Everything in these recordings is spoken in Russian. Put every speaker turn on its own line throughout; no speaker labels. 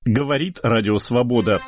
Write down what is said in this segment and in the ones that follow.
Говорит Радио Свобода.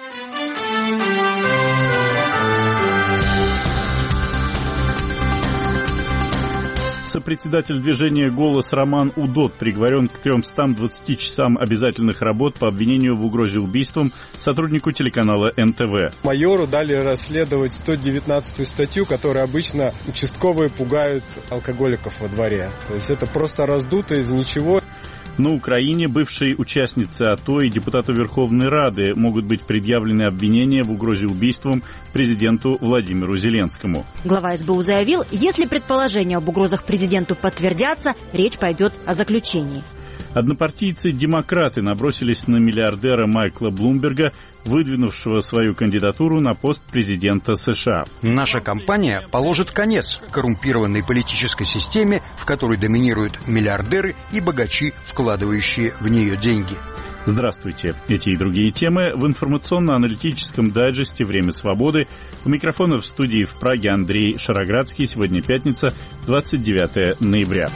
Сопредседатель движения «Голос» Роман Удод приговорен к 320 часам обязательных работ по обвинению в угрозе убийством сотруднику телеканала НТВ.
Майору дали расследовать 119-ю статью, которой обычно участковые пугают алкоголиков во дворе. То есть это просто раздуто из ничего.
На Украине бывшей участнице АТО и депутату Верховной Рады могут быть предъявлены обвинения в угрозе убийством президенту Владимиру Зеленскому.
Глава СБУ заявил, если предположения об угрозах президенту подтвердятся, речь пойдет о заключении.
Однопартийцы-демократы набросились на миллиардера Майкла Блумберга, выдвинувшего свою кандидатуру на пост президента США.
Наша кампания положит конец коррумпированной политической системе, в которой доминируют миллиардеры и богачи, вкладывающие в нее деньги.
Здравствуйте. Эти и другие темы в информационно-аналитическом дайджесте «Время свободы». У микрофона в студии в Праге Андрей Шароградский. Сегодня пятница, 29 ноября.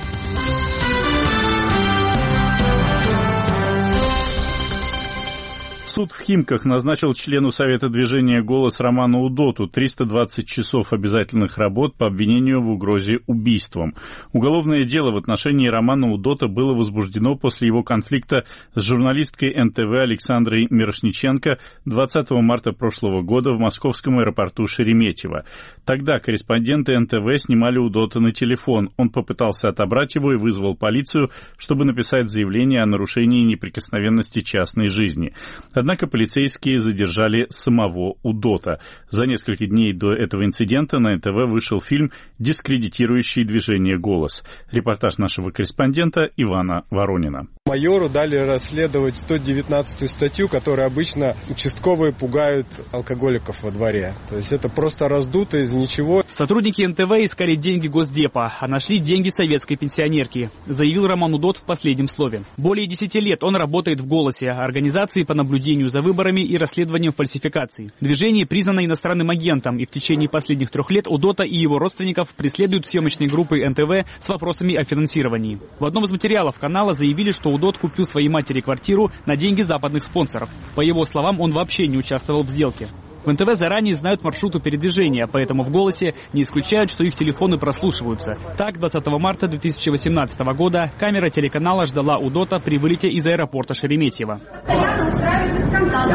Суд в Химках назначил члену Совета движения «Голос» Роману Удоту 320 часов обязательных работ по обвинению в угрозе убийством. Уголовное дело в отношении Романа Удота было возбуждено после его конфликта с журналисткой НТВ Александрой Мирошниченко 20 марта прошлого года в московском аэропорту Шереметьево. Тогда корреспонденты НТВ снимали Удота на телефон. Он попытался отобрать его и вызвал полицию, чтобы написать заявление о нарушении неприкосновенности частной жизни. Однако полицейские задержали самого Удота. За несколько дней до этого инцидента на НТВ вышел фильм, дискредитирующий движение «Голос». Репортаж нашего корреспондента Ивана Воронина.
Майору дали расследовать 119-ю статью, которой обычно участковые пугают алкоголиков во дворе. То есть это просто раздуто из ничего.
Сотрудники НТВ искали деньги Госдепа, а нашли деньги советской пенсионерки, заявил Роман Удот в последнем слове. Более 10 лет он работает в «Голосе», организации по наблюдению за выборами и расследованием фальсификаций. Движение признано иностранным агентом, и в течение последних 3 лет Удота и его родственников преследуют съемочные группы НТВ с вопросами о финансировании. В одном из материалов канала заявили, что Удот купил своей матери квартиру на деньги западных спонсоров. По его словам, он вообще не участвовал в сделке. В НТВ заранее знают маршруты передвижения, поэтому в «Голосе» не исключают, что их телефоны прослушиваются. Так, 20 марта 2018 года камера телеканала ждала Удота при вылете из аэропорта Шереметьево.
Постоянно устраиваете скандал,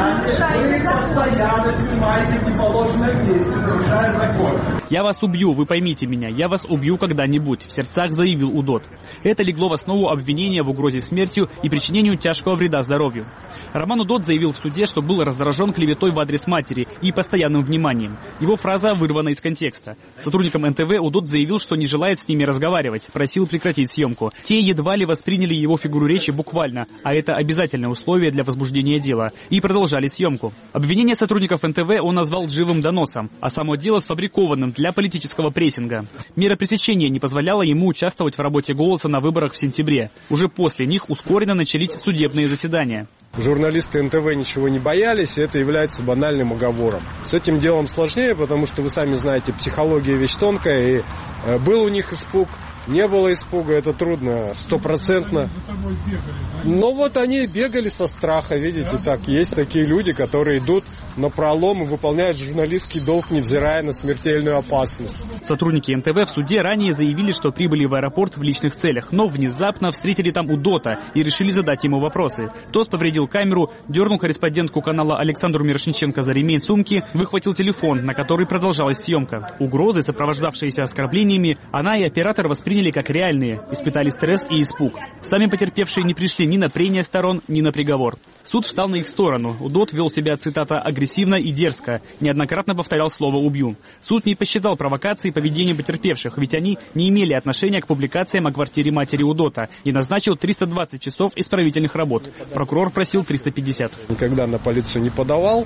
нарушая закон.
«Я вас убью, вы поймите меня, я вас убью когда-нибудь», в сердцах заявил Удот. Это легло в основу обвинения в угрозе смертью и причинению тяжкого вреда здоровью. Роман Удот заявил в суде, что был раздражен клеветой в адрес матери и постоянным вниманием. Его фраза вырвана из контекста. Сотрудникам НТВ Удот заявил, что не желает с ними разговаривать, просил прекратить съемку. Те едва ли восприняли его фигуру речи буквально, а это обязательное условие для возбуждения дела, и продолжали съемку. Обвинение сотрудников НТВ он назвал лживым доносом, а само дело сфабрикованным для политического прессинга. Мера пресечения не позволяла ему участвовать в работе «Голоса» на выборах в сентябре. Уже после них ускоренно начались судебные заседания.
Журналисты НТВ ничего не боялись, и это является банальным оговором. С этим делом сложнее, потому что вы сами знаете, психология вещь тонкая, и был у них испуг, не было испуга, это трудно, 100%. Но вот они бегали со страха, видите, так, есть такие люди, которые идут напролом и выполняют журналистский долг, невзирая на смертельную опасность.
Сотрудники НТВ в суде ранее заявили, что прибыли в аэропорт в личных целях, но внезапно встретили там Удота и решили задать ему вопросы. Тот повредил камеру, дернул корреспондентку канала Александру Мирошниченко за ремень сумки, выхватил телефон, на который продолжалась съемка. Угрозы, сопровождавшиеся оскорблениями, она и оператор восприняли как реальные, испытали стресс и испуг. Сами потерпевшие не пришли ни на прения сторон, ни на приговор. Суд встал на их сторону. Удот вел себя, цитата, агрессивно и дерзко, неоднократно повторял слово «убью». Суд не посчитал провокацией поведения потерпевших, ведь они не имели отношения к публикациям о квартире матери Удота, и назначил 320 часов исправительных работ. Прокурор просил 350.
Никогда на полицию не подавал,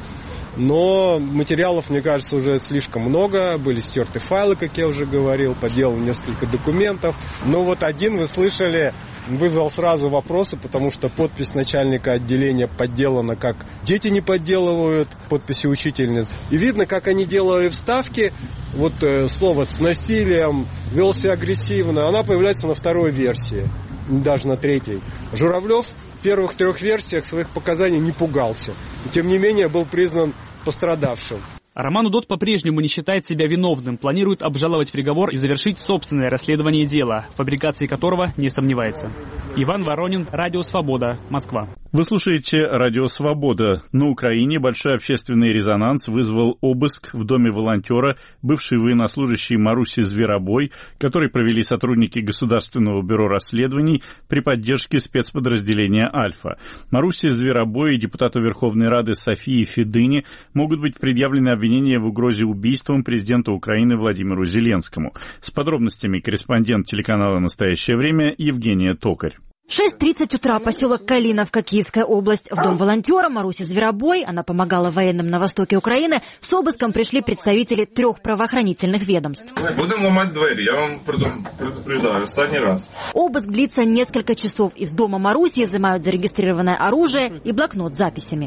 но материалов, мне кажется, уже слишком много. Были стерты файлы, как я уже говорил, подделал несколько документов. Но вот один, вы слышали, вызвал сразу вопросы, потому что подпись начальника отделения подделана, как дети не подделывают подписи учительниц. И видно, как они делали вставки. Вот слово «с насилием», «вел себя агрессивно», она появляется на второй версии, даже на третьей. Журавлев в первых 3 версиях своих показаний не пугался. И, тем не менее, был признан пострадавшим.
Роман Удот по-прежнему не считает себя виновным, планирует обжаловать приговор и завершить собственное расследование дела, в фабрикации которого не сомневается. Иван Воронин, Радио Свобода, Москва.
Вы слушаете Радио Свобода. На Украине большой общественный резонанс вызвал обыск в доме волонтера, бывшей военнослужащей Маруси Зверобой, который провели сотрудники Государственного бюро расследований при поддержке спецподразделения «Альфа». Маруси Зверобой и депутату Верховной Рады Софии Федыне могут быть предъявлены обвинения в угрозе убийством президента Украины Владимиру Зеленскому. С подробностями корреспондент телеканала «Настоящее время» Евгения Токарь.
6:30 утра, поселок Калиновка, Киевская область. В дом волонтера Маруси Зверобой, она помогала военным на востоке Украины, с обыском пришли представители 3 правоохранительных ведомств.
Будем ломать двери, я вам предупреждаю, ostatний раз.
Обыск длится несколько часов. Из дома Маруси изымают зарегистрированное оружие и блокнот с записями.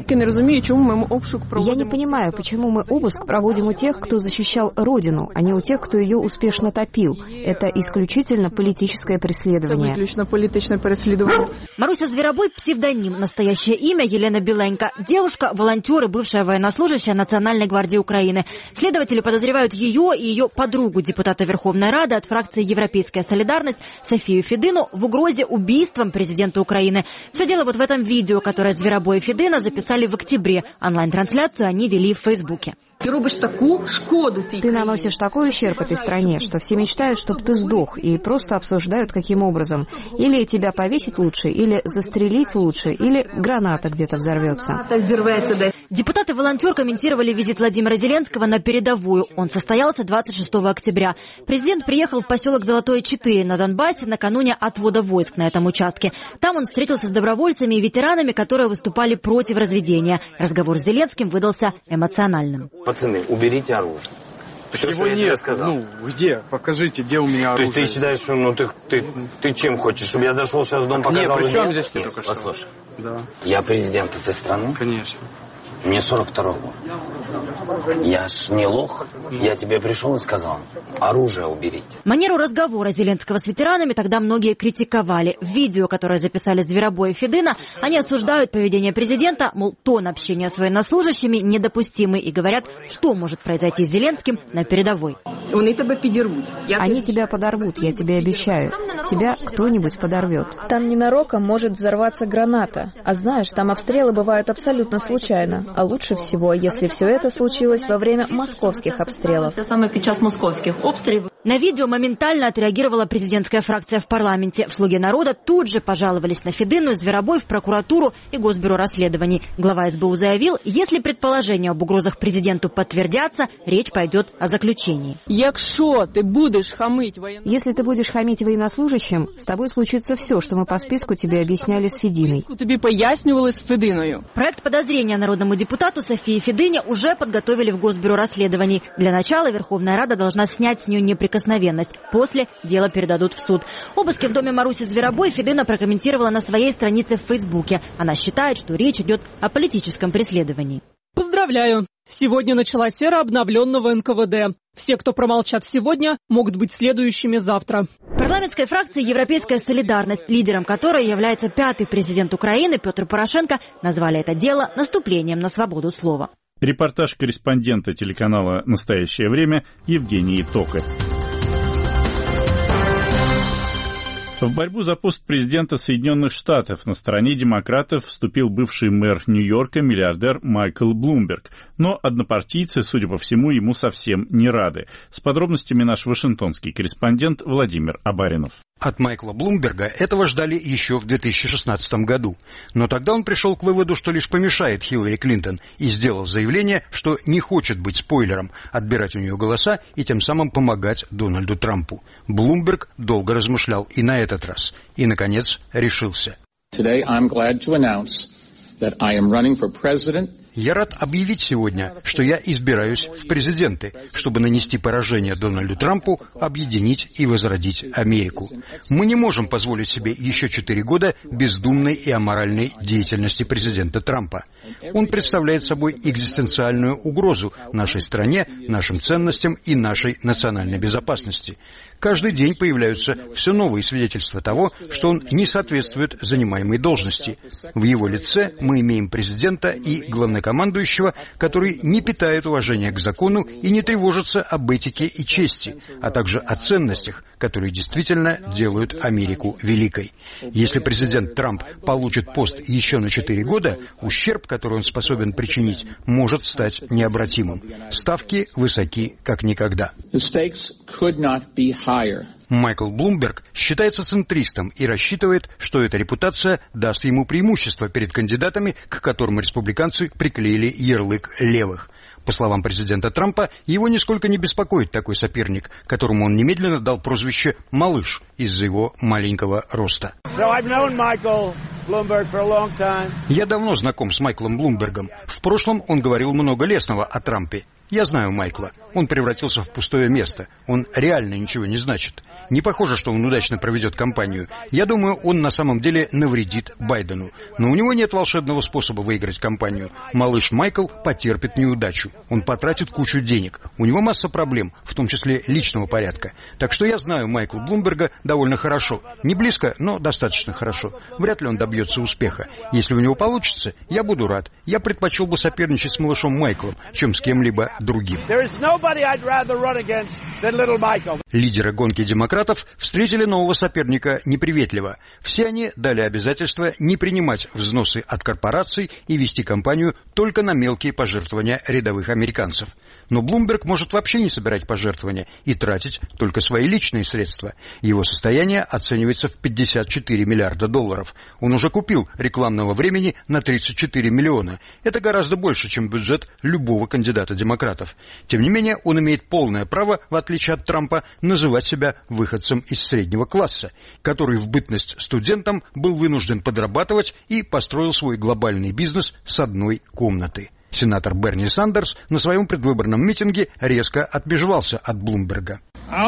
Я не понимаю, почему мы обыск проводим у тех, кто защищал Родину, а не у тех, кто ее успешно топил. Это исключительно политическое преследование.
Маруся Зверобой – псевдоним. Настоящее имя Елена Беленько. Девушка, волонтер и бывшая военнослужащая Национальной гвардии Украины. Следователи подозревают ее и ее подругу, депутата Верховной Рады от фракции «Европейская солидарность» Софию Федыну в угрозе убийством президента Украины. Все дело вот в этом видео, которое Зверобой и Федына записали в октябре. Онлайн-трансляцию они вели в Фейсбуке.
Ты наносишь такой ущерб этой стране, что все мечтают, чтобы ты сдох, и просто обсуждают, каким образом. Или тебя повесить лучше, или застрелить лучше, или граната где-то взорвется.
Депутат и волонтер комментировали визит Владимира Зеленского на передовую. Он состоялся 26 октября. Президент приехал в поселок Золотое 4 на Донбассе накануне отвода войск на этом участке. Там он встретился с добровольцами и ветеранами, которые выступали против разведения. Разговор с Зеленским выдался эмоциональным.
Пацаны, уберите оружие. Все,
его нет. Где? Покажите, где у меня оружие.
То есть ты считаешь, что ты чем хочешь? Чтобы я зашел сейчас в дом, показал?
Нет, при чем здесь только что?
Послушай.
Да.
Я президент этой страны.
Конечно.
Мне 42 год. Я ж не лох. Я тебе пришел и сказал, оружие уберите.
Манеру разговора Зеленского с ветеранами тогда многие критиковали. В видео, которое записали Зверобой и Федына, они осуждают поведение президента, мол, тон общения с военнослужащими недопустимый, и говорят, что может произойти с Зеленским на передовой.
Они тебя подорвут, я тебе обещаю. Тебя кто-нибудь подорвет.
Там ненароком может взорваться граната. А знаешь, там обстрелы бывают абсолютно случайно. А лучше всего, если все это случилось во время московских обстрелов.
На видео моментально отреагировала президентская фракция в парламенте. В «Слуге народа» тут же пожаловались на Федыну и Зверобой в прокуратуру и Госбюро расследований. Глава СБУ заявил, если предположения об угрозах президенту подтвердятся, речь пойдет о заключении.
Если ты будешь хамить военнослужащим, с тобой случится все, что мы по списку тебе объясняли с Фединой.
Проект подозрения народному депутату Софии Федыне уже подготовили в Госбюро расследований. Для начала Верховная Рада должна снять с нее неприкосновенность. После дело передадут в суд. Обыски в доме Маруси Зверобой Федына прокомментировала на своей странице в Фейсбуке. Она считает, что речь идет о политическом преследовании.
Поздравляю! Сегодня началась эра обновленного НКВД. Все, кто промолчат сегодня, могут быть следующими завтра.
Парламентской фракции «Европейская солидарность», лидером которой является 5-й президент Украины Петр Порошенко, назвали это дело наступлением на свободу слова.
Репортаж корреспондента телеканала «Настоящее время» Евгении Токарь. В борьбу за пост президента Соединенных Штатов на стороне демократов вступил бывший мэр Нью-Йорка, миллиардер Майкл Блумберг. Но однопартийцы, судя по всему, ему совсем не рады. С подробностями наш вашингтонский корреспондент Владимир Абаринов.
От Майкла Блумберга этого ждали еще в 2016 году. Но тогда он пришел к выводу, что лишь помешает Хиллари Клинтон, и сделал заявление, что не хочет быть спойлером, отбирать у нее голоса и тем самым помогать Дональду Трампу. Блумберг долго размышлял и на этот раз. И, наконец, решился. Я рад объявить сегодня, что я избираюсь в президенты, чтобы нанести поражение Дональду Трампу, объединить и возродить Америку. Мы не можем позволить себе еще 4 года бездумной и аморальной деятельности президента Трампа. Он представляет собой экзистенциальную угрозу нашей стране, нашим ценностям и нашей национальной безопасности. Каждый день появляются все новые свидетельства того, что он не соответствует занимаемой должности. В его лице мы имеем президента и главнокомандующего, который не питает уважения к закону и не тревожится об этике и чести, а также о ценностях, которые действительно делают Америку великой. Если президент Трамп получит пост еще на 4 года, ущерб, который он способен причинить, может стать необратимым. Ставки высоки, как никогда. Майкл Блумберг считается центристом и рассчитывает, что эта репутация даст ему преимущество перед кандидатами, к которым республиканцы приклеили ярлык левых. По словам президента Трампа, его нисколько не беспокоит такой соперник, которому он немедленно дал прозвище «малыш» из-за его маленького роста. Я давно знаком с Майклом Блумбергом. В прошлом он говорил много лестного о Трампе. Я знаю Майкла. Он превратился в пустое место. Он реально ничего не значит. Не похоже, что он удачно проведет кампанию. Я думаю, он на самом деле навредит Байдену. Но у него нет волшебного способа выиграть кампанию. Малыш Майкл потерпит неудачу. Он потратит кучу денег. У него масса проблем, в том числе личного порядка. Так что я знаю Майкла Блумберга довольно хорошо. Не близко, но достаточно хорошо. Вряд ли он добьется успеха. Если у него получится, я буду рад. Я предпочел бы соперничать с малышом Майклом, чем с кем-либо другим. Лидеры гонки демократов встретили нового соперника неприветливо. Все они дали обязательство не принимать взносы от корпораций и вести кампанию только на мелкие пожертвования рядовых американцев. Но Блумберг может вообще не собирать пожертвования и тратить только свои личные средства. Его состояние оценивается в $54 миллиарда. Он уже купил рекламного времени на 34 миллиона. Это гораздо больше, чем бюджет любого кандидата демократов. Тем не менее, он имеет полное право, в отличие от Трампа, называть себя выходцем из среднего класса, который в бытность студентом был вынужден подрабатывать и построил свой глобальный бизнес с одной комнаты. Сенатор Берни Сандерс на своем предвыборном митинге резко отбежевался от Блумберга.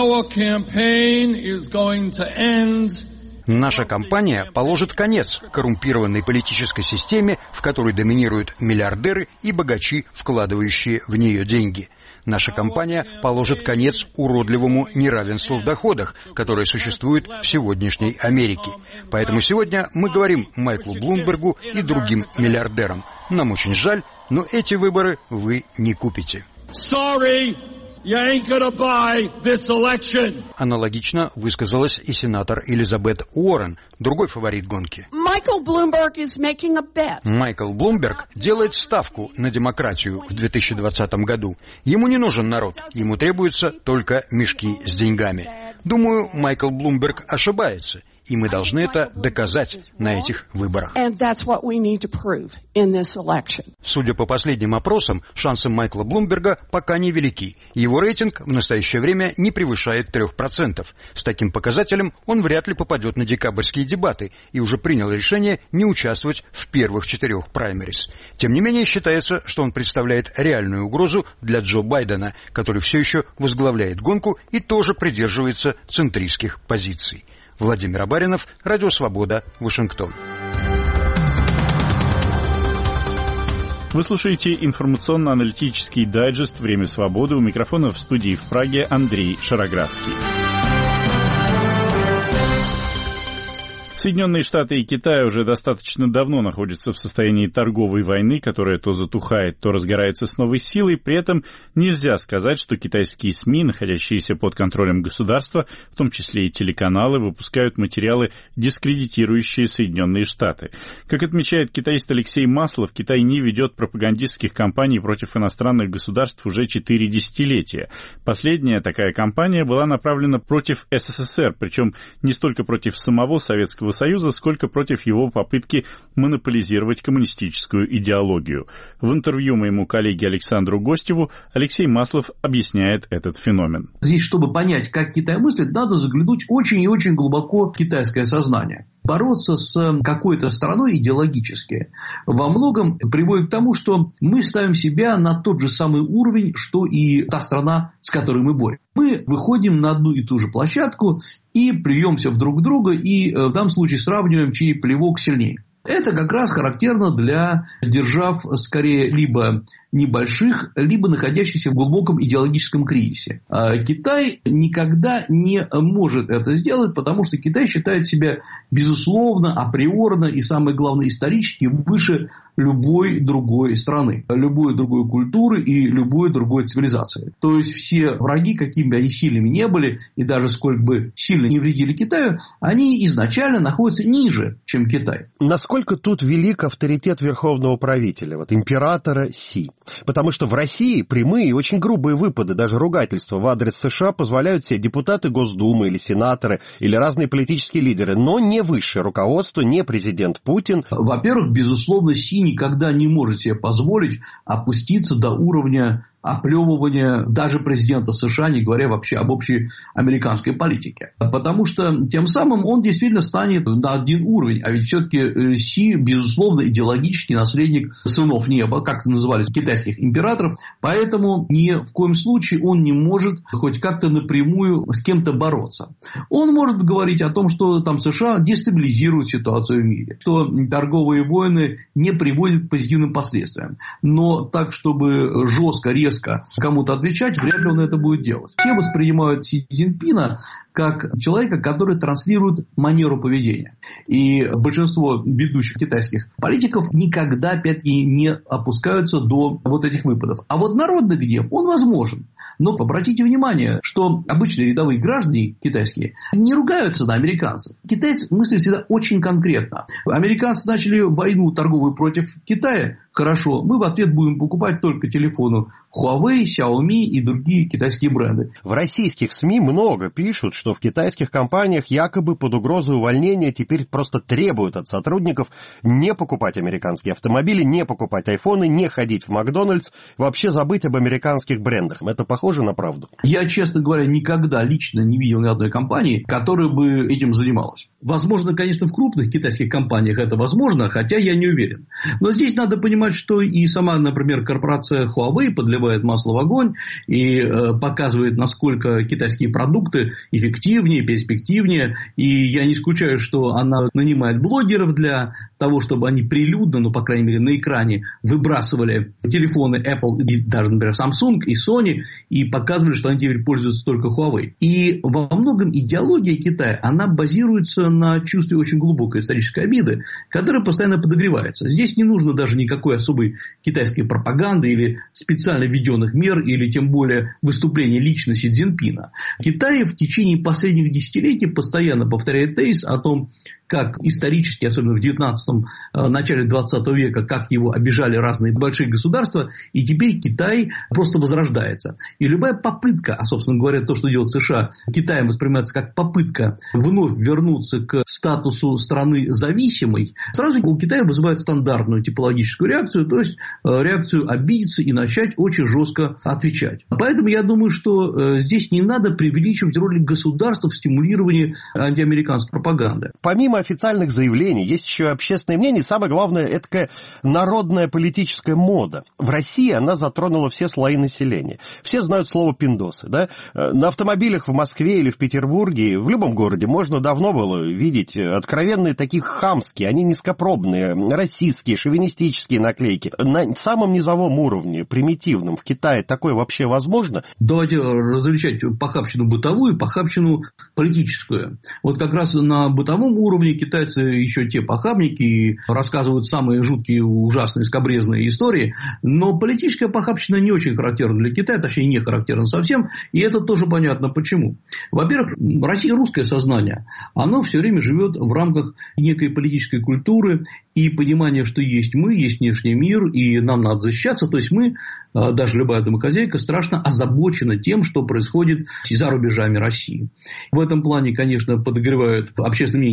Наша кампания положит конец коррумпированной политической системе, в которой доминируют миллиардеры и богачи, вкладывающие в нее деньги. Наша кампания положит конец уродливому неравенству в доходах, которое существует в сегодняшней Америке. Поэтому сегодня мы говорим Майклу Блумбергу и другим миллиардерам. Нам очень жаль, но эти выборы вы не купите. Аналогично высказалась и сенатор Элизабет Уоррен, другой фаворит гонки. Майкл Блумберг делает ставку на демократию в 2020 году. Ему не нужен народ, ему требуются только мешки с деньгами. Думаю, Майкл Блумберг ошибается. И мы должны это доказать на этих выборах. Судя по последним опросам, шансы Майкла Блумберга пока невелики. Его рейтинг в настоящее время не превышает 3%. С таким показателем он вряд ли попадет на декабрьские дебаты и уже принял решение не участвовать в первых 4 праймерис. Тем не менее, считается, что он представляет реальную угрозу для Джо Байдена, который все еще возглавляет гонку и тоже придерживается центристских позиций. Владимир Абаринов, Радио Свобода, Вашингтон.
Вы слушаете информационно-аналитический дайджест «Время свободы». У микрофона в студии в Праге Андрей Шароградский. Соединенные Штаты и Китай уже достаточно давно находятся в состоянии торговой войны, которая то затухает, то разгорается с новой силой. При этом нельзя сказать, что китайские СМИ, находящиеся под контролем государства, в том числе и телеканалы, выпускают материалы, дискредитирующие Соединенные Штаты. Как отмечает китаист Алексей Маслов, Китай не ведет пропагандистских кампаний против иностранных государств уже 4 десятилетия. Последняя такая кампания была направлена против СССР, причем не столько против самого Советского Союза, сколько против его попытки монополизировать коммунистическую идеологию. В интервью моему коллеге Александру Гостеву Алексей Маслов объясняет этот феномен.
Здесь, чтобы понять, как Китай мыслит, надо заглянуть очень и очень глубоко в китайское сознание. бороться с какой-то страной идеологически во многом приводит к тому, что мы ставим себя на тот же самый уровень, что и та страна, с которой мы боремся. Мы выходим на одну и ту же площадку и плюемся друг в друга, и в данном случае сравниваем, чей плевок сильнее. Это как раз характерно для держав, скорее, либо небольших, либо находящихся в глубоком идеологическом кризисе. А Китай никогда не может это сделать, потому что Китай считает себя, безусловно, априорно и, самое главное, исторически выше любой другой страны, любой другой культуры и любой другой цивилизации. То есть все враги, какими бы они сильными не были, и даже сколько бы сильно не вредили Китаю, они изначально находятся ниже, чем Китай.
Насколько тут велик авторитет верховного правителя, вот императора Си? Потому что в России прямые и очень грубые выпады, даже ругательства в адрес США позволяют себе депутаты Госдумы или сенаторы, или разные политические лидеры, но не высшее руководство, не президент Путин.
Во-первых, безусловно, Си никогда не может себе позволить опуститься до уровня оплевывания даже президента США, не говоря вообще об общей американской политике. Потому что тем самым он действительно станет на один уровень. А ведь все-таки Си, безусловно, идеологический наследник сынов неба, как называли китайских императоров. Поэтому ни в коем случае он не может хоть как-то напрямую с кем-то бороться. Он может говорить о том, что там США дестабилизируют ситуацию в мире, что торговые войны не приводят к позитивным последствиям. Но так, чтобы жестко, резко кому-то отвечать, вряд ли он это будет делать. Все воспринимают Си Цзиньпина как человека, который транслирует манеру поведения. И большинство ведущих китайских политиков никогда, опять-таки, не опускаются до вот этих выпадов. А вот народный гнев, он возможен. Но обратите внимание, что обычные рядовые граждане китайские не ругаются на американцев. Китайцы мыслят всегда очень конкретно. Американцы начали войну торговую против Китая. Хорошо, мы в ответ будем покупать только телефоны Huawei, Xiaomi и другие китайские бренды.
В российских СМИ много пишут, что в китайских компаниях якобы под угрозой увольнения теперь просто требуют от сотрудников не покупать американские автомобили, не покупать айфоны, не ходить в Макдональдс, вообще забыть об американских брендах. Это похоже на правду?
Я, честно говоря, никогда лично не видел ни одной компании, которая бы этим занималась. Возможно, конечно, в крупных китайских компаниях это возможно, хотя я не уверен. Но здесь надо понимать, что и сама, например, корпорация Huawei подливает масло в огонь и показывает, насколько китайские продукты эффективнее, перспективнее. И я не исключаю, что она нанимает блогеров для того, чтобы они прилюдно, ну, по крайней мере, на экране выбрасывали телефоны Apple, и даже, например, Samsung и Sony, и показывали, что они теперь пользуются только Huawei. И во многом идеология Китая, она базируется на чувстве очень глубокой исторической обиды, которая постоянно подогревается. Здесь не нужно даже никакой особой китайской пропаганды или специально введенных мер, или тем более выступления лично Си Цзиньпина. Китай в течение последних десятилетий постоянно повторяет тезис о том, как исторически, особенно в 19-м, начале 20 века, как его обижали разные большие государства, и теперь Китай просто возрождается. И любая попытка, а, собственно говоря, то, что делает США, Китаем воспринимается как попытка вновь вернуться к статусу страны зависимой, сразу у Китая вызывает стандартную типологическую реакцию, то есть реакцию обидеться и начать очень жестко отвечать. Поэтому я думаю, что здесь не надо преувеличивать роль государства в стимулировании антиамериканской пропаганды.
Помимо официальных заявлений, есть еще и общественное мнение, и самое главное, это такая народная политическая мода. В России она затронула все слои населения. Все знают слово «пиндосы». Да? На автомобилях в Москве или в Петербурге, в любом городе, можно давно было видеть откровенные такие хамские, они низкопробные, расистские, шовинистические наклейки. На самом низовом уровне, примитивном, в Китае такое вообще возможно?
Давайте различать похабщину бытовую и похабщину политическую. Вот как раз на бытовом уровне китайцы еще те похабники и рассказывают самые жуткие, ужасные, скабрезные истории, но политическая похабщина не очень характерна для Китая, точнее не характерна совсем, и это тоже понятно почему. Во-первых, Россия, русское сознание, оно все время живет в рамках некой политической культуры и понимания, что есть мы, есть внешний мир, и нам надо защищаться, то есть мы, даже любая домохозяйка, страшно озабочена тем, что происходит за рубежами России. В этом плане, конечно, подогревают общественное мнение политическое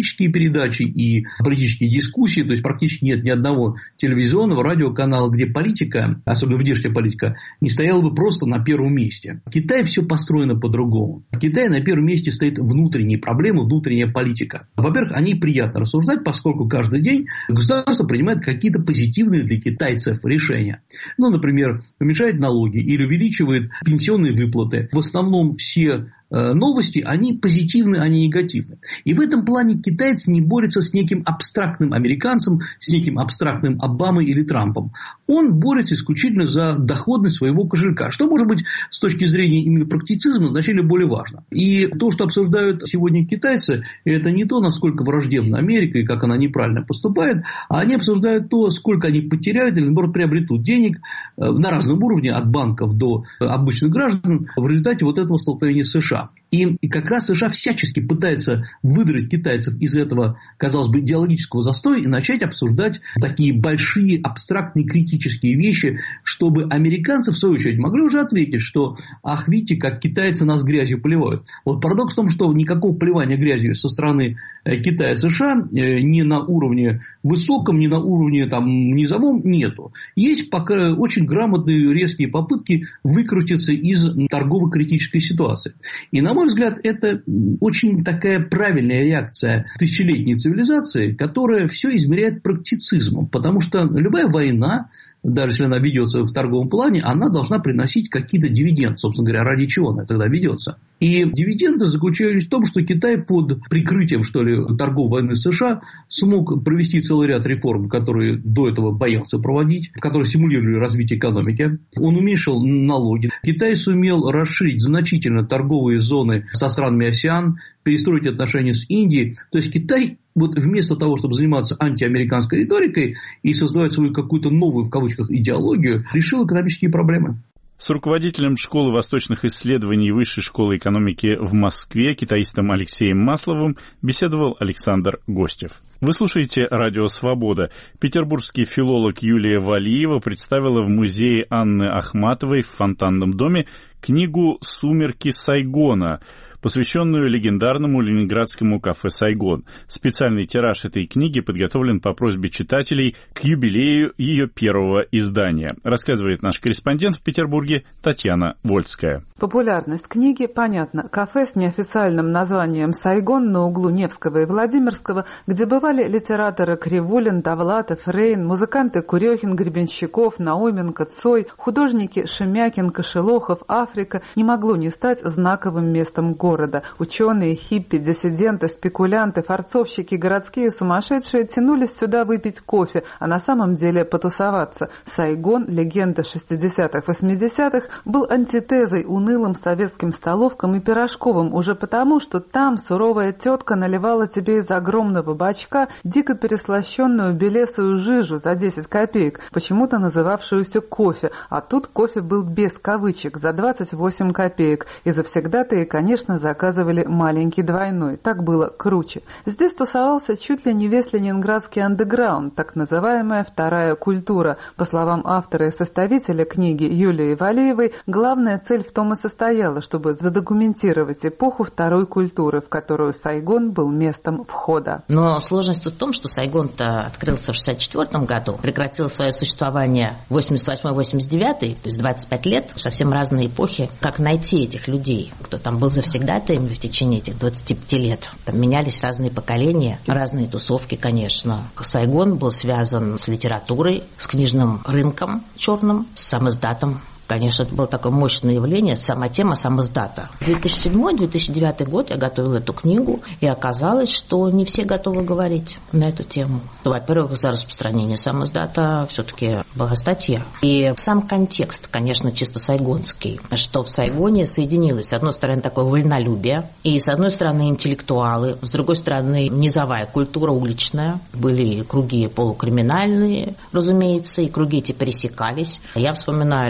политические передачи и политические дискуссии, то есть практически нет ни одного телевизионного, радиоканала, где политика, особенно внешняя политика, не стояла бы просто на первом месте. В Китае все построено по-другому. В Китае на первом месте стоит внутренние проблемы, внутренняя политика. Во-первых, о ней приятно рассуждать, поскольку каждый день государство принимает какие-то позитивные для китайцев решения. Ну, например, уменьшает налоги или увеличивает пенсионные выплаты. В основном все новости, они позитивны, а не негативны. И в этом плане китаец не борется с неким абстрактным американцем, с неким абстрактным Обамой или Трампом. Он борется исключительно за доходность своего кошелька, что, может быть, с точки зрения именно практицизма, значительно более важно. И то, что обсуждают сегодня китайцы, это не то, насколько враждебна Америка и как она неправильно поступает, а они обсуждают то, сколько они потеряют или, наоборот, приобретут денег на разном уровне, от банков до обычных граждан, в результате вот этого столкновения с США. И как раз США всячески пытается выдрать китайцев из этого, казалось бы, идеологического застоя и начать обсуждать такие большие, абстрактные, критические вещи, чтобы американцы, в свою очередь, могли уже ответить, что, ах, видите, как китайцы нас грязью поливают. Вот парадокс в том, что никакого поливания грязью со стороны Китая и США ни на уровне высоком, ни на уровне там, низовом нету. Есть пока очень грамотные, резкие попытки выкрутиться из торгово-критической ситуации. И, на мой взгляд, это очень такая правильная реакция тысячелетней цивилизации, которая все измеряет практицизмом. Потому что любая война, даже если она ведется в торговом плане, она должна приносить какие-то дивиденды. Собственно говоря, ради чего она тогда ведется. И дивиденды заключались в том, что Китай под прикрытием, что ли, торговой войны с США смог провести целый ряд реформ, которые до этого боялся проводить, которые стимулировали развитие экономики. Он уменьшил налоги. Китай сумел расширить значительно торговые зоны со странами АСЕАН, перестроить отношения с Индией. То есть Китай вот вместо того, чтобы заниматься антиамериканской риторикой и создавать свою какую-то новую, в кавычках, идеологию, решил экономические проблемы.
С руководителем школы восточных исследований Высшей школы экономики в Москве, китаистом Алексеем Масловым, беседовал Александр Гостев. Вы слушаете «Радио Свобода». Петербургский филолог Юлия Валиева представила в музее Анны Ахматовой в Фонтанном доме книгу «Сумерки Сайгона», посвященную легендарному ленинградскому кафе «Сайгон». Специальный тираж этой книги подготовлен по просьбе читателей к юбилею ее первого издания, рассказывает наш корреспондент в Петербурге Татьяна Вольская.
Популярность книги понятна. Кафе с неофициальным названием «Сайгон» на углу Невского и Владимирского, где бывали литераторы Кривулин, Довлатов, Рейн, музыканты Курехин, Гребенщиков, Науменко, Цой, художники Шемякин, Кошелохов, Африка, не могло не стать знаковым местом города. Ученые, хиппи, диссиденты, спекулянты, форцовщики, городские сумасшедшие тянулись сюда выпить кофе, а на самом деле потусоваться. Сайгон, легенда 60-х, 80-х, был антитезой унылым советским столовкам и пирожковым уже потому, что там суровая тетка наливала тебе из огромного бачка дико переслащенную белесую жижу за 10 копеек, почему-то называвшуюся кофе, а тут кофе был без кавычек, за 28 копеек, и завсегдатые, конечно, заказывали маленький двойной. Так было круче. Здесь тусовался чуть ли не весь ленинградский андеграунд, так называемая вторая культура. По словам автора и составителя книги Юлии Валиевой, главная цель в том и состояла, чтобы задокументировать эпоху второй культуры, в которую Сайгон был местом входа.
Но сложность в том, что Сайгон-то открылся в 1964 году, прекратил свое существование в 1988-1989, то есть 25 лет, совсем разные эпохи. Как найти этих людей, кто там был завсегдатаями в течение этих 25 лет? Там менялись разные поколения, разные тусовки, конечно. Сайгон был связан с литературой, с книжным рынком черным, с самиздатом. Конечно, это было такое мощное явление, сама тема самиздата. В 2007-2009 год я готовила эту книгу, и оказалось, что не все готовы говорить на эту тему. Во-первых, за распространение самиздата все-таки была статья. И сам контекст, конечно, чисто сайгонский, что в Сайгоне соединилось, с одной стороны, такое вольнолюбие, и с одной стороны, интеллектуалы, с другой стороны, низовая культура уличная. Были круги полукриминальные, разумеется, и круги эти пересекались. Я вспоминаю Александра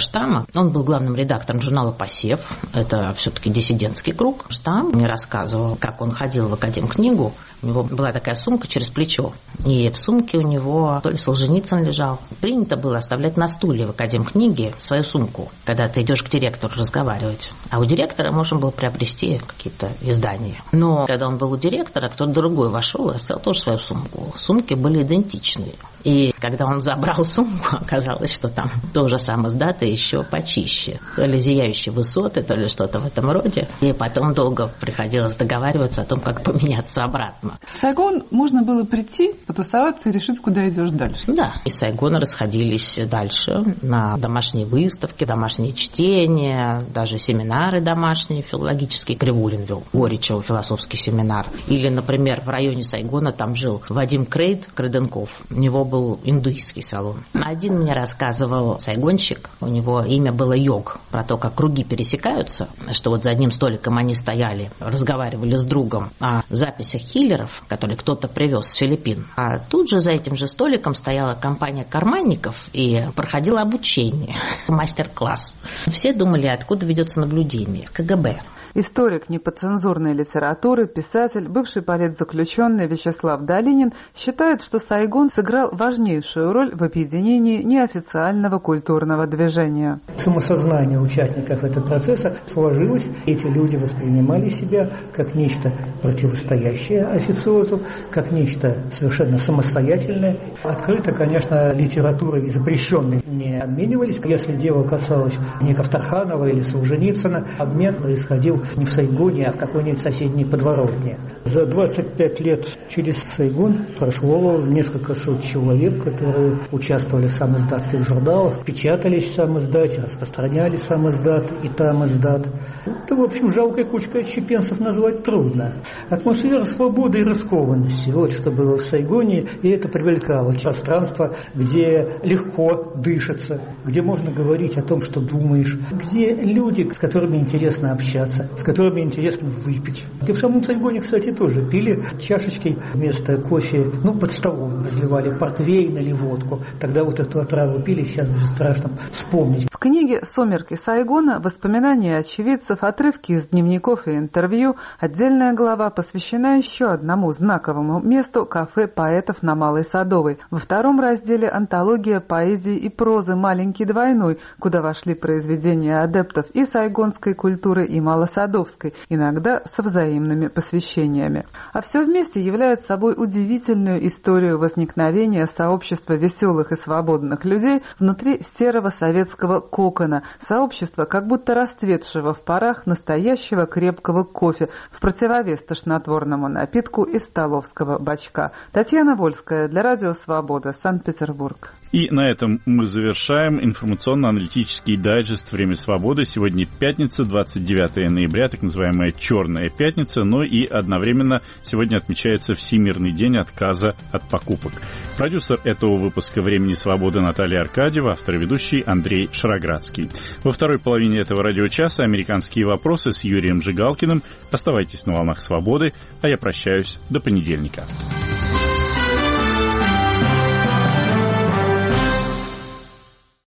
Штамма. Он был главным редактором журнала «Посев». Это все-таки диссидентский круг. Штамм мне рассказывал, как он ходил в Академкнигу. У него была такая сумка через плечо. И в сумке у него то ли Солженицын лежал. Принято было оставлять на стуле в Академкниге свою сумку, когда ты идешь к директору разговаривать. А у директора можно было приобрести какие-то издания. Но когда он был у директора, кто-то другой вошел и оставил тоже свою сумку. Сумки были идентичные. И когда он забрал сумку, оказалось, что там тоже сам издат, и еще почище. То ли «Зияющие высоты», то ли что-то в этом роде. И потом долго приходилось договариваться о том, как поменяться обратно.
В Сайгон можно было прийти, потусоваться и решить, куда идешь дальше.
Да, из Сайгона расходились дальше на домашние выставки, домашние чтения, даже семинары домашние, филологические. Кривулин вел, Горичева философский семинар. Или, например, в районе Сайгона там жил Вадим Крейденков. У него был индуистский салон. Один мне рассказывал сайгонщик, у него имя было Йог, про то, как круги пересекаются, что вот за одним столиком они стояли, разговаривали с другом о записях хиллеров, которые кто-то привез с Филиппин. А тут же за этим же столиком стояла компания карманников и проходило обучение, мастер-класс. Все думали, откуда ведется наблюдение. КГБ.
Историк неподцензурной литературы, писатель, бывший политзаключенный Вячеслав Долинин считает, что Сайгон сыграл важнейшую роль в объединении неофициального культурного движения.
Самосознание участников этого процесса сложилось. Эти люди воспринимали себя как нечто противостоящее официозу, как нечто совершенно самостоятельное. Открыто, конечно, литературой запрещенной не обменивались. Если дело касалось не Ковторханова или Солженицына, обмен происходил не в Сайгоне, а в какой-нибудь соседней подворотне. За 25 лет через Сайгон прошло несколько сот человек, которые участвовали в самоиздатских журналах, печатались в самоиздате, распространяли самоиздат и тамиздат. Это, в общем, жалкая кучка отщепенцев назвать трудно. Атмосфера свободы и раскованности, вот что было в Сайгоне, и это привлекало. Пространство, где легко дышится, где можно говорить о том, что думаешь, где люди, с которыми интересно общаться, с которыми интересно выпить. И в самом Сайгоне, кстати, тоже пили чашечки вместо кофе, под столом разливали портвейн или водку. Тогда вот эту отраву пили, сейчас уже страшно вспомнить.
В книге «Сумерки Сайгона» воспоминания очевидцев, отрывки из дневников и интервью, отдельная глава посвящена еще одному знаковому месту — кафе поэтов на Малой Садовой. Во втором разделе антология поэзии и прозы «Маленький двойной», куда вошли произведения адептов и сайгонской культуры, и малосадовской, иногда со взаимными посвящениями. А все вместе являет собой удивительную историю возникновения сообщества веселых и свободных людей внутри серого советского кокона, сообщества, как будто расцветшего в парах настоящего крепкого кофе в противовес тошнотворному напитку из столовского бачка. Татьяна Вольская для Радио Свобода, Санкт-Петербург.
И на этом мы завершаем информационно-аналитический дайджест «Время свободы». Сегодня пятница, 29 ноября, так называемая «Черная пятница», но и одновременно сегодня отмечается Всемирный день отказа от покупок. Продюсер этого выпуска «Времени свободы» Наталья Аркадьева, автор и ведущий Андрей Шароградский. Во второй половине этого радиочаса «Американские вопросы» с Юрием Жигалкиным. Оставайтесь на волнах свободы, а я прощаюсь до понедельника.